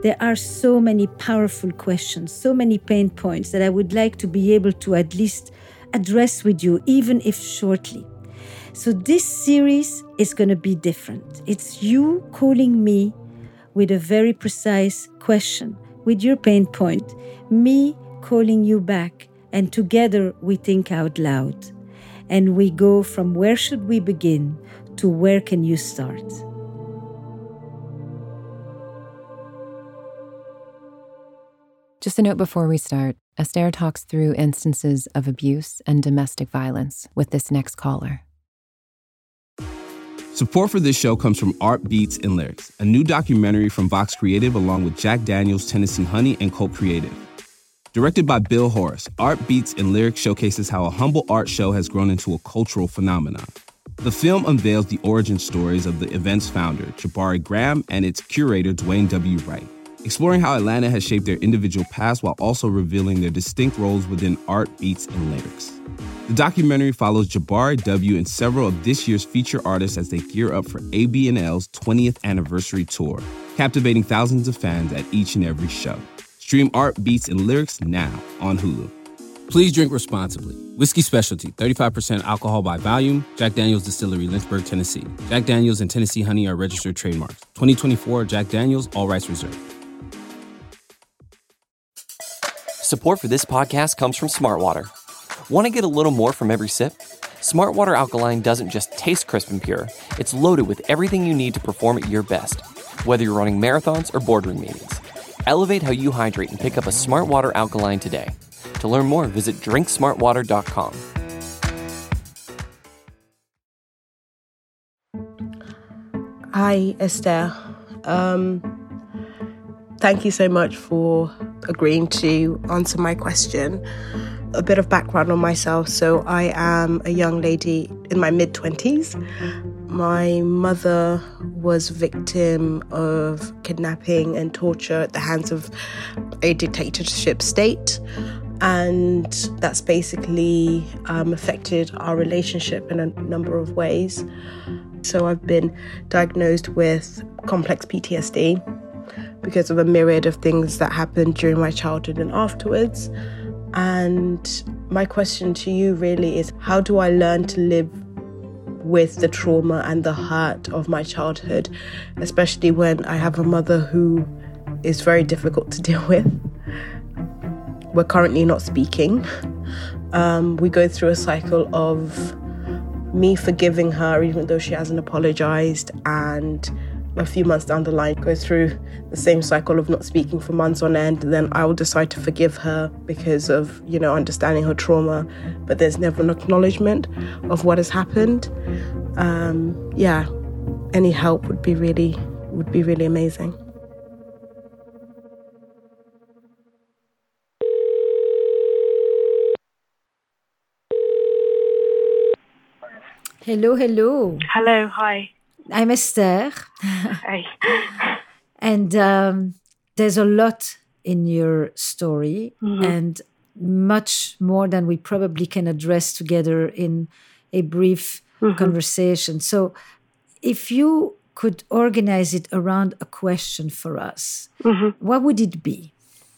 There are so many powerful questions, so many pain points that I would like to be able to at least address with you, even if shortly. So this series is going to be different. It's you calling me with a very precise question, with your pain point, me calling you back, and together we think out loud. And we go from where should we begin to where can you start? Just a note before we start, Esther talks through instances of abuse and domestic violence with this next caller. Support for this show comes from Art Beats and Lyrics, a new documentary from Vox Creative along with Jack Daniels, Tennessee Honey, and Cult Creative. Directed by Bill Horace, Art Beats and Lyrics showcases how a humble art show has grown into a cultural phenomenon. The film unveils the origin stories of the event's founder, Jabari Graham, and its curator, Dwayne W. Wright, exploring how Atlanta has shaped their individual paths while also revealing their distinct roles within art, beats, and lyrics. The documentary follows Jabari W. and several of this year's feature artists as they gear up for AB&L's 20th anniversary tour, captivating thousands of fans at each and every show. Stream Art, Beats, and Lyrics now on Hulu. Please drink responsibly. Whiskey Specialty, 35% alcohol by volume. Jack Daniels Distillery, Lynchburg, Tennessee. Jack Daniels and Tennessee Honey are registered trademarks. 2024 Jack Daniels, all rights reserved. Support for this podcast comes from Smartwater. Want to get a little more from every sip? Smartwater Alkaline doesn't just taste crisp and pure. It's loaded with everything you need to perform at your best, whether you're running marathons or boardroom meetings. Elevate how you hydrate and pick up a Smartwater Alkaline today. To learn more, visit drinksmartwater.com. Hi, Esther. Thank you so much for agreeing to answer my question. A bit of background on myself. So I am a young lady in my mid-20s. My mother was victim of kidnapping and torture at the hands of a dictatorship state. And that's basically affected our relationship in a number of ways. So I've been diagnosed with complex PTSD because of a myriad of things that happened during my childhood and afterwards. And my question to you really is, how do I learn to live with the trauma and the hurt of my childhood, especially when I have a mother who is very difficult to deal with? We're currently not speaking. We go through a cycle of me forgiving her even though she hasn't apologized, and a few months down the line go through the same cycle of not speaking for months on end. Then I will decide to forgive her because of, understanding her trauma, but there's never an acknowledgement of what has happened. Any help would be really amazing. Hello. Hello, hi. I'm Esther. Hi. And there's a lot in your story, and much more than we probably can address together in a brief conversation. So if you could organize it around a question for us, what would it be?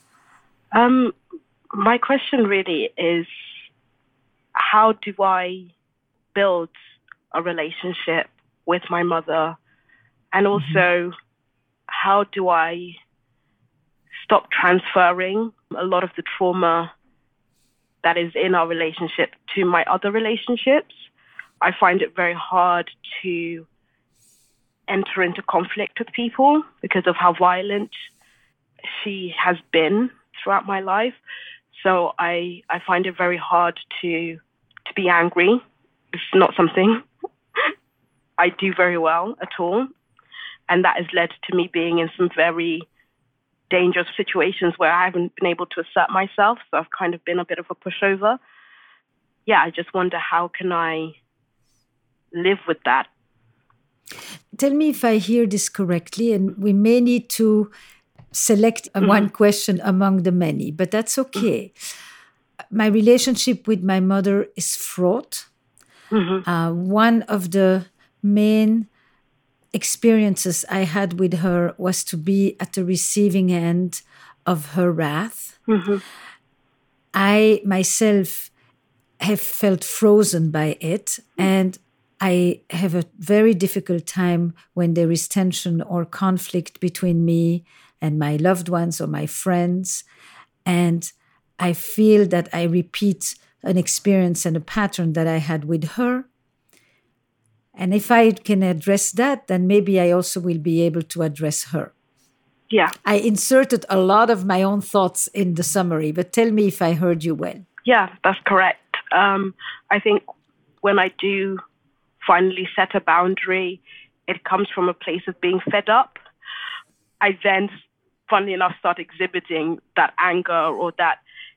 My question really is, how do I build a relationship with my mother? And also, how do I stop transferring a lot of the trauma that is in our relationship to my other relationships? I find it very hard to enter into conflict with people because of how violent she has been throughout my life. So I find it very hard to be angry. It's not something I do very well at all. And that has led to me being in some very dangerous situations where I haven't been able to assert myself. So I've kind of been a bit of a pushover. Yeah, I just wonder, how can I live with that? Tell me if I hear this correctly, and we may need to select one question among the many, but that's okay. My relationship with my mother is fraught. One of the main experiences I had with her was to be at the receiving end of her wrath. Mm-hmm. I myself have felt frozen by it, and I have a very difficult time when there is tension or conflict between me and my loved ones or my friends. And I feel that I repeat an experience and a pattern that I had with her. And if I can address that, then maybe I also will be able to address her. Yeah. I inserted a lot of my own thoughts in the summary, but tell me if I heard you well. Yeah, that's correct. I think when I do finally set a boundary, it comes from a place of being fed up. I then, funnily enough, start exhibiting that anger or that,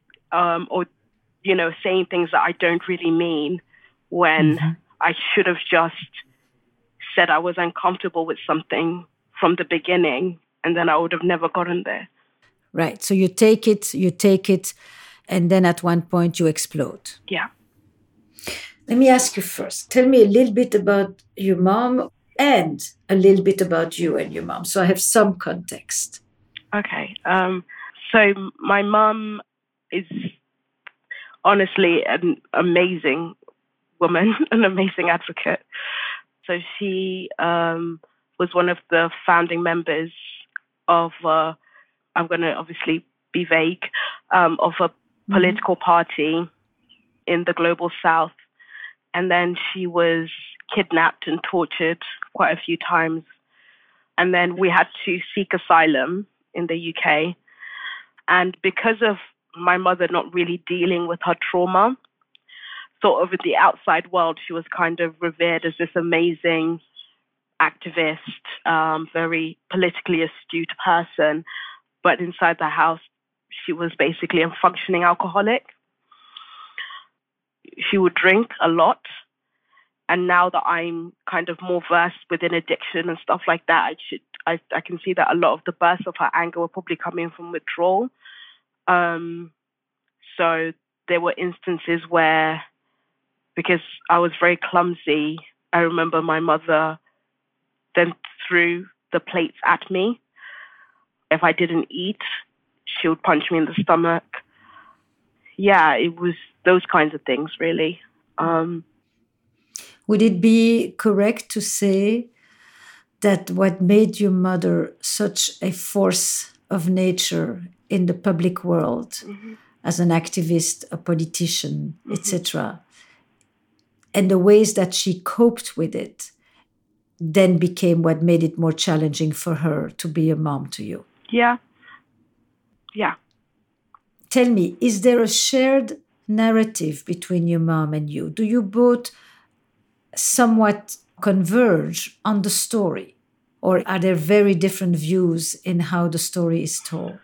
saying things that I don't really mean when I should have just said I was uncomfortable with something from the beginning, and then I would have never gotten there. Right. So you take it, and then at one point you explode. Yeah. Let me ask you first. Tell me a little bit about your mom and a little bit about you and your mom, so I have some context. Okay. So my mom is honestly an amazing woman, an amazing advocate. So she was one of the founding members of, I'm going to obviously be vague, of a political party in the global south. And then she was kidnapped and tortured quite a few times. And then we had to seek asylum in the UK. And because of my mother not really dealing with her trauma, sort of in the outside world, she was kind of revered as this amazing activist, very politically astute person. But inside the house, she was basically a functioning alcoholic. She would drink a lot. And now that I'm kind of more versed within addiction and stuff like that, I can see that a lot of the bursts of her anger were probably coming from withdrawal. So there were instances where, because I was very clumsy, I remember my mother then threw the plates at me. If I didn't eat, she would punch me in the stomach. Yeah, it was those kinds of things, really. Would it be correct to say that what made your mother such a force of nature in the public world, as an activist, a politician, etc., and the ways that she coped with it then became what made it more challenging for her to be a mom to you? Yeah. Yeah. Tell me, is there a shared narrative between your mom and you? Do you both somewhat converge on the story? Or are there very different views in how the story is told?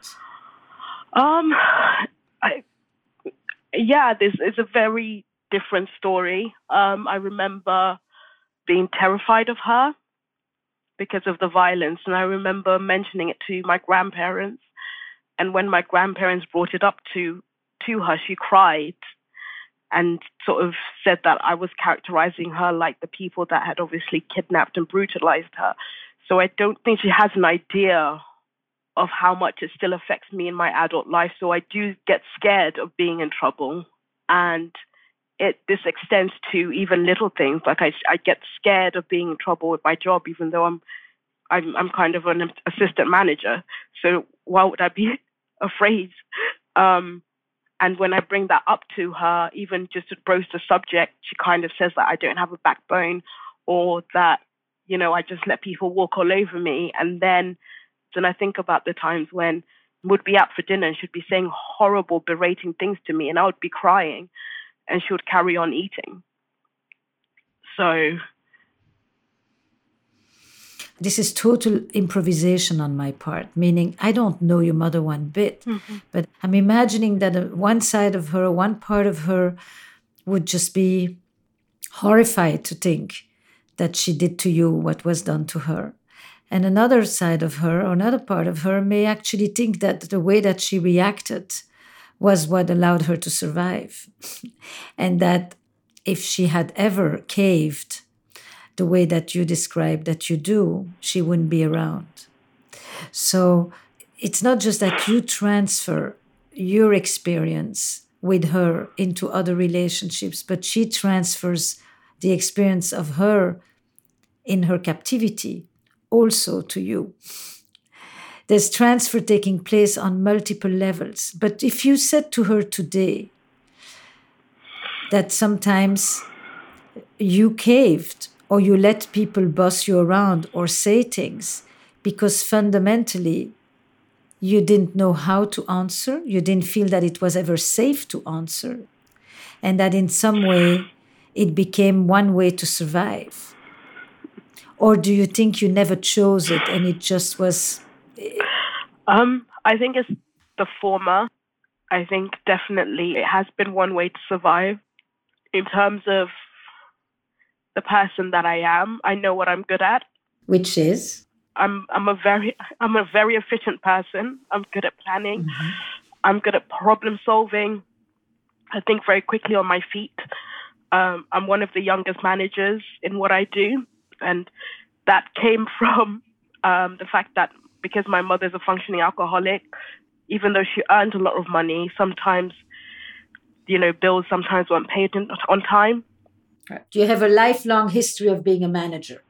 It's a very different story. I remember being terrified of her because of the violence. And I remember mentioning it to my grandparents. And when my grandparents brought it up to her, she cried and sort of said that I was characterizing her like the people that had obviously kidnapped and brutalized her. So I don't think she has an idea of how much it still affects me in my adult life. So I do get scared of being in trouble. And this extends to even little things. Like I get scared of being in trouble with my job, even though I'm kind of an assistant manager. So why would I be afraid? And when I bring that up to her, even just to broach the subject, she kind of says that I don't have a backbone, or that, I just let people walk all over me. And then I think about the times when we'd be out for dinner and she'd be saying horrible, berating things to me, and I would be crying, and she would carry on eating. So this is total improvisation on my part, meaning I don't know your mother one bit, but I'm imagining that one part of her would just be horrified to think that she did to you what was done to her. And another side of her, or another part of her, may actually think that the way that she reacted was what allowed her to survive. And that if she had ever caved, the way that you describe that you do, she wouldn't be around. So it's not just that you transfer your experience with her into other relationships, but she transfers the experience of her in her captivity also to you. There's transfer taking place on multiple levels. But if you said to her today that sometimes you caved or you let people boss you around or say things because fundamentally you didn't know how to answer, you didn't feel that it was ever safe to answer, and that in some way it became one way to survive? Or do you think you never chose it and it just was... I think it's the former. I think definitely it has been one way to survive. In terms of the person that I am, I know what I'm good at. Which is? I'm a very efficient person. I'm good at planning. Mm-hmm. I'm good at problem solving. I think very quickly on my feet. I'm one of the youngest managers in what I do. And that came from the fact that because my mother's a functioning alcoholic, even though she earned a lot of money, sometimes, bills sometimes weren't paid on time. Do you have a lifelong history of being a manager?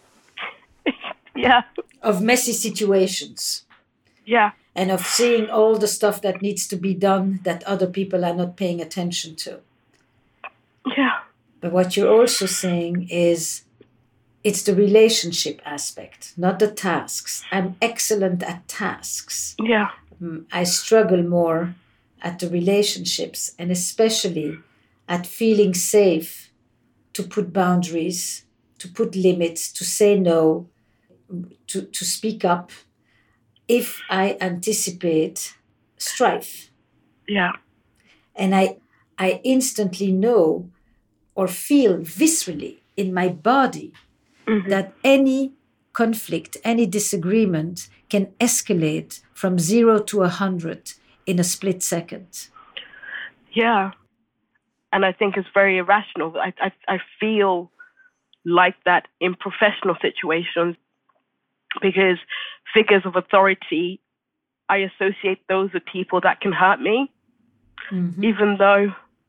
Yeah. Of messy situations? Yeah. And of seeing all the stuff that needs to be done that other people are not paying attention to? Yeah. But what you're also saying is it's the relationship aspect, not the tasks. I'm excellent at tasks. Yeah. I struggle more at the relationships, and especially at feeling safe to put boundaries, to put limits, to say no, to speak up if I anticipate strife. Yeah. And I instantly know or feel viscerally in my body that any conflict, any disagreement can escalate from 0 to 100 in a split second. Yeah. And I think it's very irrational. I feel like that in professional situations because figures of authority, I associate those with people that can hurt me, even though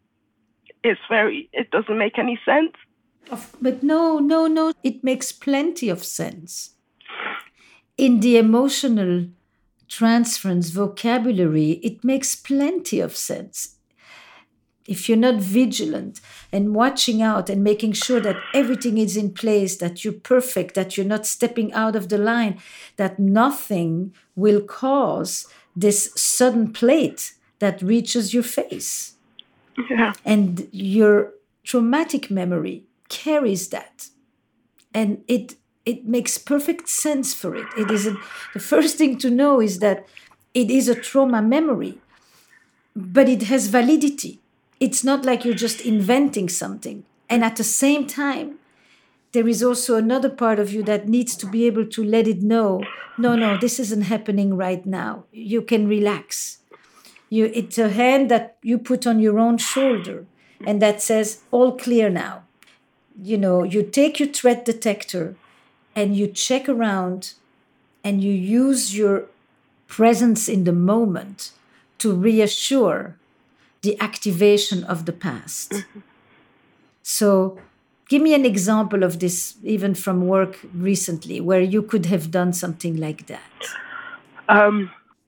it doesn't make any sense. But no, it makes plenty of sense. In the emotional transference vocabulary, it makes plenty of sense. If you're not vigilant and watching out and making sure that everything is in place, that you're perfect, that you're not stepping out of the line, that nothing will cause this sudden plate that reaches your face. Yeah. And your traumatic memory carries that. And it makes perfect sense for it. The first thing to know is that it is a trauma memory, but it has validity. It's not like you're just inventing something. And at the same time, there is also another part of you that needs to be able to let it know, no, this isn't happening right now. You can relax. It's a hand that you put on your own shoulder and that says, all clear now. You take your threat detector and you check around and you use your presence in the moment to reassure the activation of the past. So give me an example of this, even from work recently, where you could have done something like that.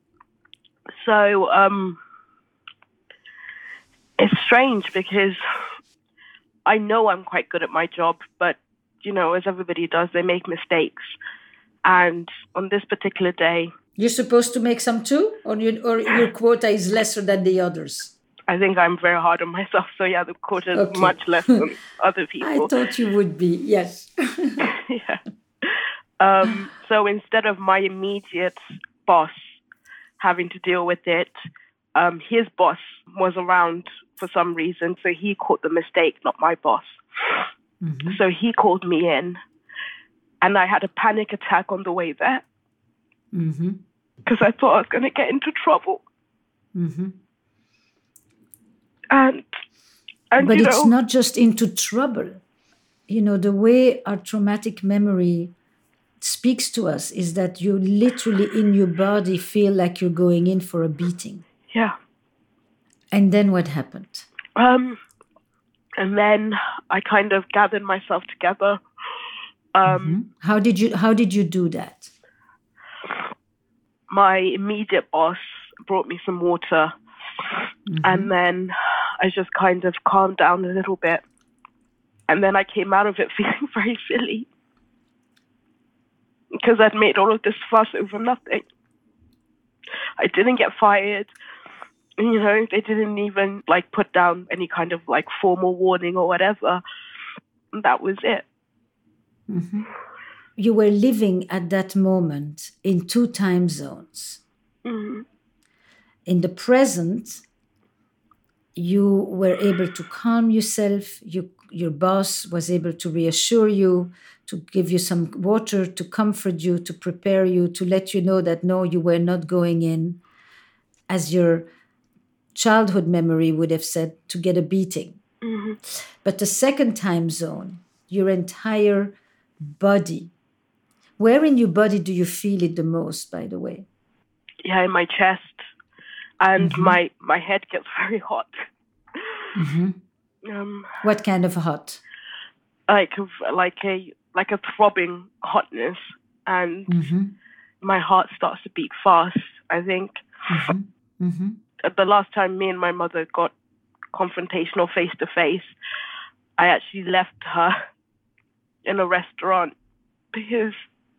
It's strange because I know I'm quite good at my job, but, as everybody does, they make mistakes. And on this particular day... You're supposed to make some too? Or your quota is lesser than the others? I think I'm very hard on myself. So, yeah, the quota is much less than other people. I thought you would be, yes. Yeah. So instead of my immediate boss having to deal with it, his boss was around for some reason. So he caught the mistake, not my boss. Mm-hmm. So he called me in and I had a panic attack on the way there because I thought I was going to get into trouble. Mm-hmm. And but it's not just into trouble. the way our traumatic memory speaks to us is that you literally in your body feel like you're going in for a beating. Yeah. And then what happened? And then I kind of gathered myself together. How did you do that? My immediate boss brought me some water, and then I just kind of calmed down a little bit. And then I came out of it feeling very silly because I'd made all of this fuss over nothing. I didn't get fired. They didn't even put down any kind of formal warning or whatever. That was it. Mm-hmm. You were living at that moment in 2 time zones. Mm-hmm. In the present, you were able to calm yourself. Your boss was able to reassure you, to give you some water, to comfort you, to prepare you, to let you know that no, you were not going in, as your childhood memory would have said, to get a beating. Mm-hmm. But the second time zone, your entire body. Where in your body do you feel it the most, by the way? Yeah, in my chest. And my head gets very hot. Mm-hmm. What kind of hot? Like a throbbing hotness, and my heart starts to beat fast. I think the last time me and my mother got confrontational face to face, I actually left her in a restaurant because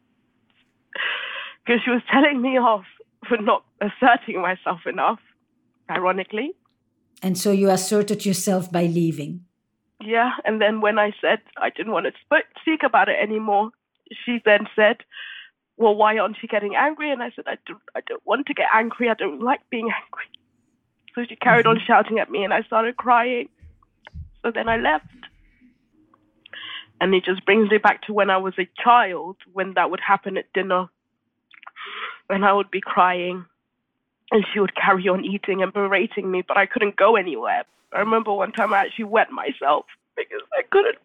she was telling me off for not asserting myself enough, ironically. And so you asserted yourself by leaving. Yeah, and then when I said I didn't want to speak about it anymore, she then said, well, why aren't you getting angry? And I said, I don't want to get angry. I don't like being angry. So she carried on shouting at me, and I started crying. So then I left. And it just brings me back to when I was a child, when that would happen at dinner. And I would be crying, and she would carry on eating and berating me, but I couldn't go anywhere. I remember one time I actually wet myself because I couldn't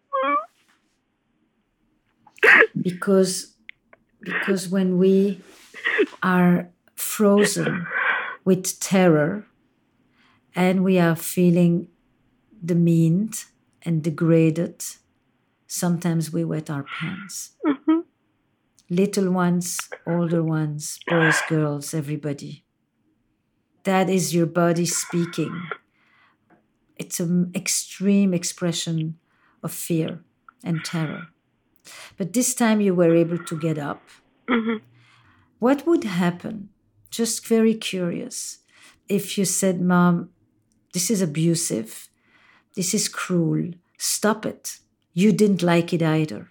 move. Because when we are frozen with terror and we are feeling demeaned and degraded, sometimes we wet our pants. Mm-hmm. Little ones, older ones, boys, girls, everybody. That is your body speaking. It's an extreme expression of fear and terror. But this time you were able to get up. Mm-hmm. What would happen, just very curious, if you said, Mom, this is abusive, this is cruel, stop it. You didn't like it either.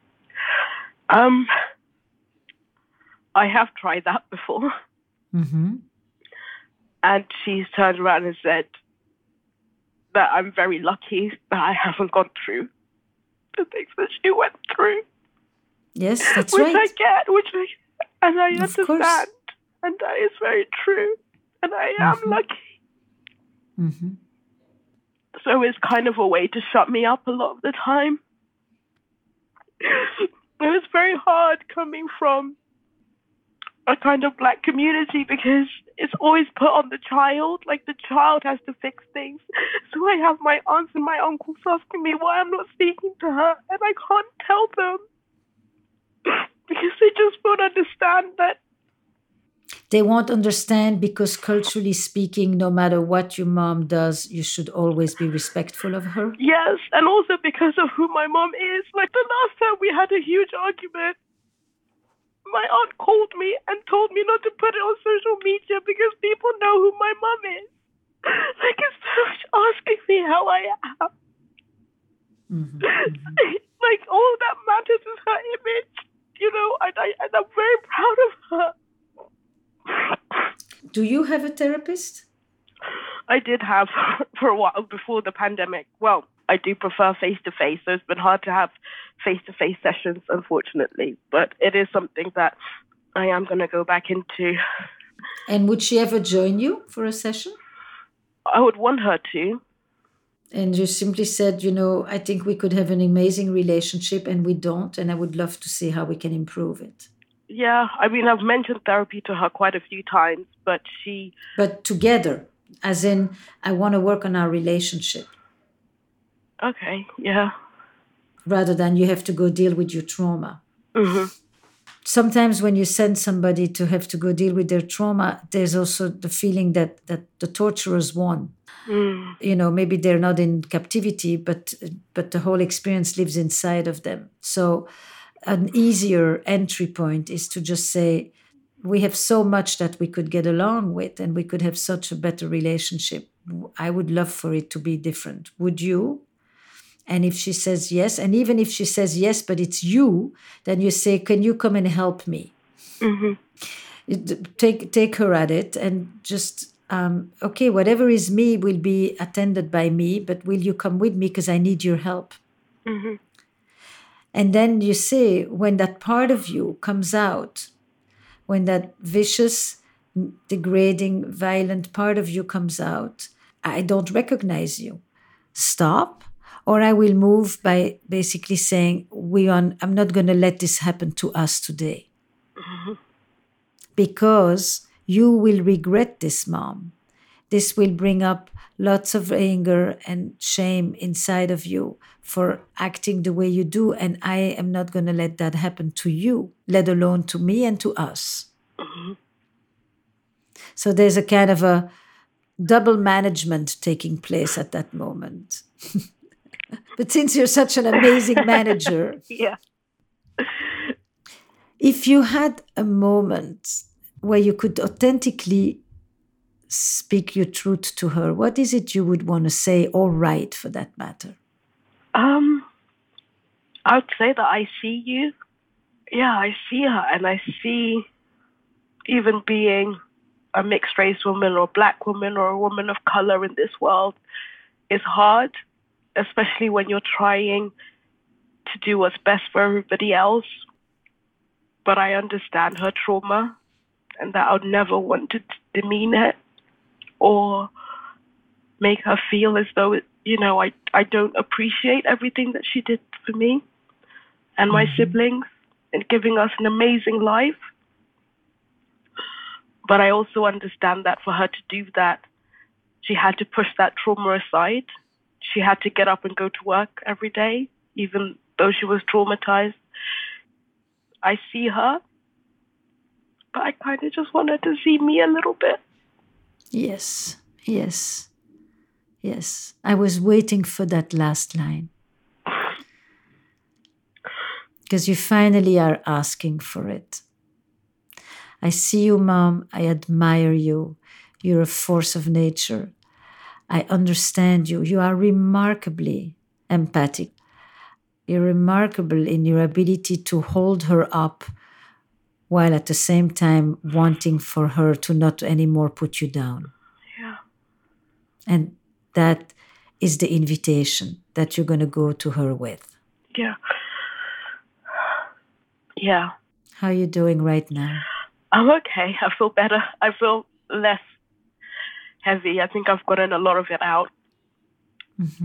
I have tried that before. Mm-hmm. And she's turned around and said that I'm very lucky that I haven't gone through the things that she went through. Yes, that's which right. I get, and I Of understand. course. And that is very true. And I am lucky. Mm-hmm. So it's kind of a way to shut me up a lot of the time. It was very hard coming from a kind of Black community because it's always put on the child, like the child has to fix things. So I have my aunts and my uncles asking me why I'm not speaking to her, and I can't tell them because they just won't understand that. They won't understand because culturally speaking, no matter what your mom does, you should always be respectful of her. Yes, and also because of who my mom is. Like the last time we had a huge argument, my aunt called me and told me not to put it on social media because people know who my mom is. Like, instead of asking me how I am. Like, all that matters is her image, and I'm very proud of her. Do you have a therapist? I did have for a while before the pandemic. Well, I do prefer face-to-face, so it's been hard to have face-to-face sessions, unfortunately. But it is something that I am going to go back into. And would she ever join you for a session? I would want her to. And you simply said, I think we could have an amazing relationship and we don't. And I would love to see how we can improve it. Yeah, I mean, I've mentioned therapy to her quite a few times, but But together, as in, I want to work on our relationship. Okay, yeah. Rather than you have to go deal with your trauma. Mm-hmm. Sometimes when you send somebody to have to go deal with their trauma, there's also the feeling that the torturers won. Maybe they're not in captivity, but the whole experience lives inside of them. So an easier entry point is to just say, we have so much that we could get along with and we could have such a better relationship. I would love for it to be different. Would you? And if she says yes, and even if she says yes, but it's you, then you say, can you come and help me? Mm-hmm. Take her at it and just, okay, whatever is me will be attended by me, but will you come with me because I need your help? Mm-hmm. And then you say, when that part of you comes out, when that vicious, degrading, violent part of you comes out, I don't recognize you. Stop. Or I will move by basically saying, I'm not going to let this happen to us today. Mm-hmm. Because you will regret this, Mom. This will bring up lots of anger and shame inside of you for acting the way you do. And I am not going to let that happen to you, let alone to me and to us. Mm-hmm. So there's a kind of a double management taking place at that moment. But since you're such an amazing manager, yeah. If you had a moment where you could authentically speak your truth to her, what is it you would want to say or write for that matter? I would say that I see you. Yeah, I see her, and I see even being a mixed race woman or a Black woman or a woman of color in this world is hard, especially when you're trying to do what's best for everybody else. But I understand her trauma and that I would never want to demean it or make her feel as though, I don't appreciate everything that she did for me and my siblings and giving us an amazing life. But I also understand that for her to do that, she had to push that trauma aside. She had to get up and go to work every day, even though she was traumatized. I see her, but I kind of just want her to see me a little bit. Yes. I was waiting for that last line. Because you finally are asking for it. I see you, Mom. I admire you. You're a force of nature. I understand you. You are remarkably empathic. You're remarkable in your ability to hold her up while at the same time wanting for her to not anymore put you down. Yeah. And that is the invitation that you're going to go to her with. Yeah. Yeah. How are you doing right now? I'm okay. I feel better. I feel less heavy. I think I've gotten a lot of it out. Mm-hmm.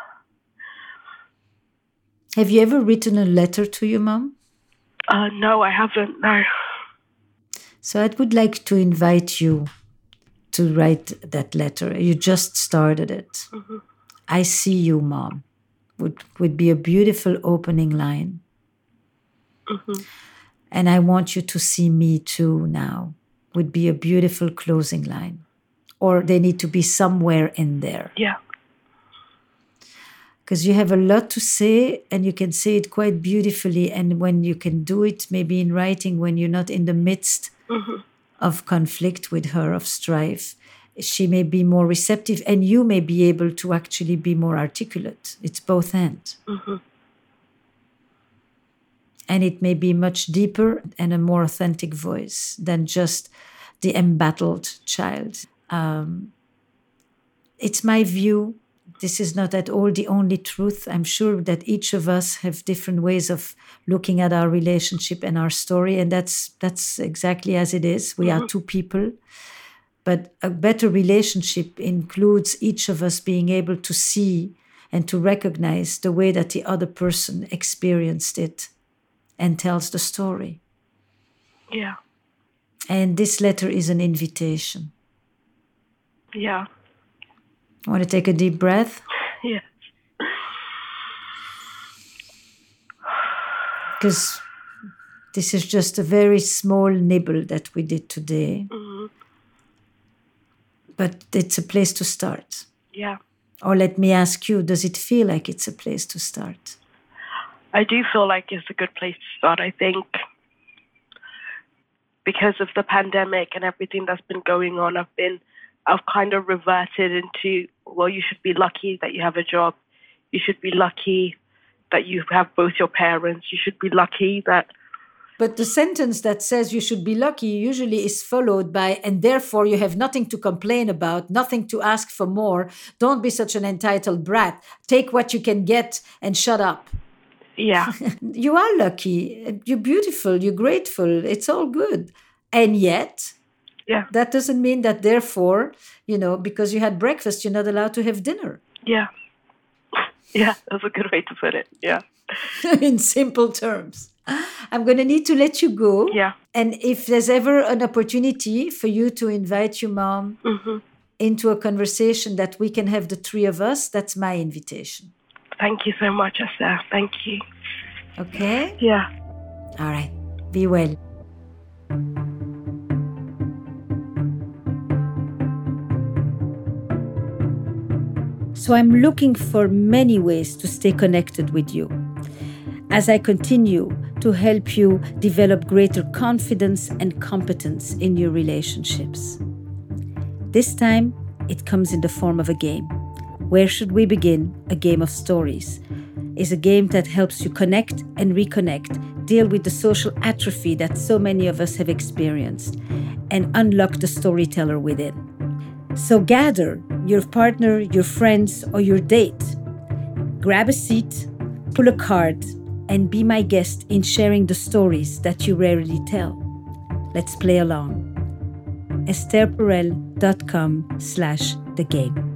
Have you ever written a letter to your mom? No, I haven't. No. So I would like to invite you to write that letter. You just started it. Mm-hmm. I see you, Mom. Would be a beautiful opening line. Mm-hmm. And I want you to see me too now. Would be a beautiful closing line. Or they need to be somewhere in there. Yeah. Because you have a lot to say and you can say it quite beautifully. And when you can do it, maybe in writing, when you're not in the midst of conflict with her, of strife, she may be more receptive and you may be able to actually be more articulate. It's both ends. Mm-hmm. And it may be much deeper and a more authentic voice than just the embattled child. It's my view. This is not at all the only truth. I'm sure that each of us have different ways of looking at our relationship and our story. And that's exactly as it is. We are two people But a better relationship includes each of us being able to see and to recognize the way that the other person experienced it and tells the story. Yeah. And this letter is an invitation. Yeah. Want to take a deep breath? Yeah. Because this is just a very small nibble that we did today. Mm-hmm. But it's a place to start. Yeah. Or let me ask you, does it feel like it's a place to start? I do feel like it's a good place to start. I think because of the pandemic and everything that's been going on, I've kind of reverted into, well, you should be lucky that you have a job. You should be lucky that you have both your parents. You should be lucky that... But the sentence that says you should be lucky usually is followed by, and therefore you have nothing to complain about, nothing to ask for more. Don't be such an entitled brat. Take what you can get and shut up. Yeah. You are lucky. You're beautiful. You're grateful. It's all good. And yet, yeah, that doesn't mean that therefore, because you had breakfast, you're not allowed to have dinner. Yeah. Yeah, that's a good way to put it. Yeah. In simple terms. I'm going to need to let you go. Yeah. And if there's ever an opportunity for you to invite your mom into a conversation that we can have the three of us, that's my invitation. Thank you so much, Esther. Thank you. Okay? Yeah. All right. Be well. So I'm looking for many ways to stay connected with you as I continue to help you develop greater confidence and competence in your relationships. This time, it comes in the form of a game. Where should we begin? A game of stories is a game that helps you connect and reconnect, deal with the social atrophy that so many of us have experienced, and unlock the storyteller within. So gather your partner, your friends, or your date. Grab a seat, pull a card, and be my guest in sharing the stories that you rarely tell. Let's play along. estherperel.com/thegame.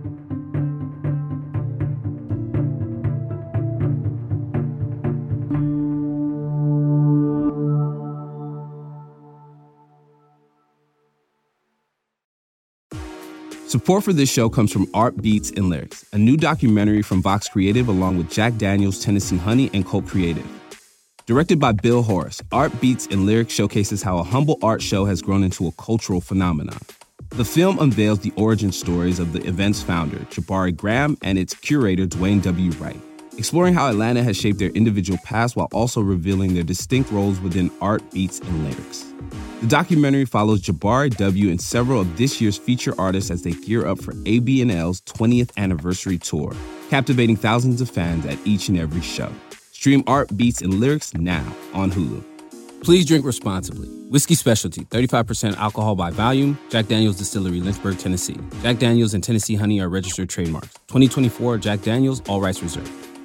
Support for this show comes from Art Beats and Lyrics, a new documentary from Vox Creative along with Jack Daniels, Tennessee Honey, and Colt Creative. Directed by Bill Horace, Art Beats and Lyrics showcases how a humble art show has grown into a cultural phenomenon. The film unveils the origin stories of the event's founder, Jabari Graham, and its curator, Dwayne W. Wright, exploring how Atlanta has shaped their individual paths while also revealing their distinct roles within Art Beats and Lyrics. The documentary follows Jabari W. and several of this year's feature artists as they gear up for AB&L's 20th anniversary tour, captivating thousands of fans at each and every show. Stream Art Beats and Lyrics now on Hulu. Please drink responsibly. Whiskey Specialty, 35% alcohol by volume. Jack Daniel's Distillery, Lynchburg, Tennessee. Jack Daniel's and Tennessee Honey are registered trademarks. 2024 Jack Daniel's, all rights reserved.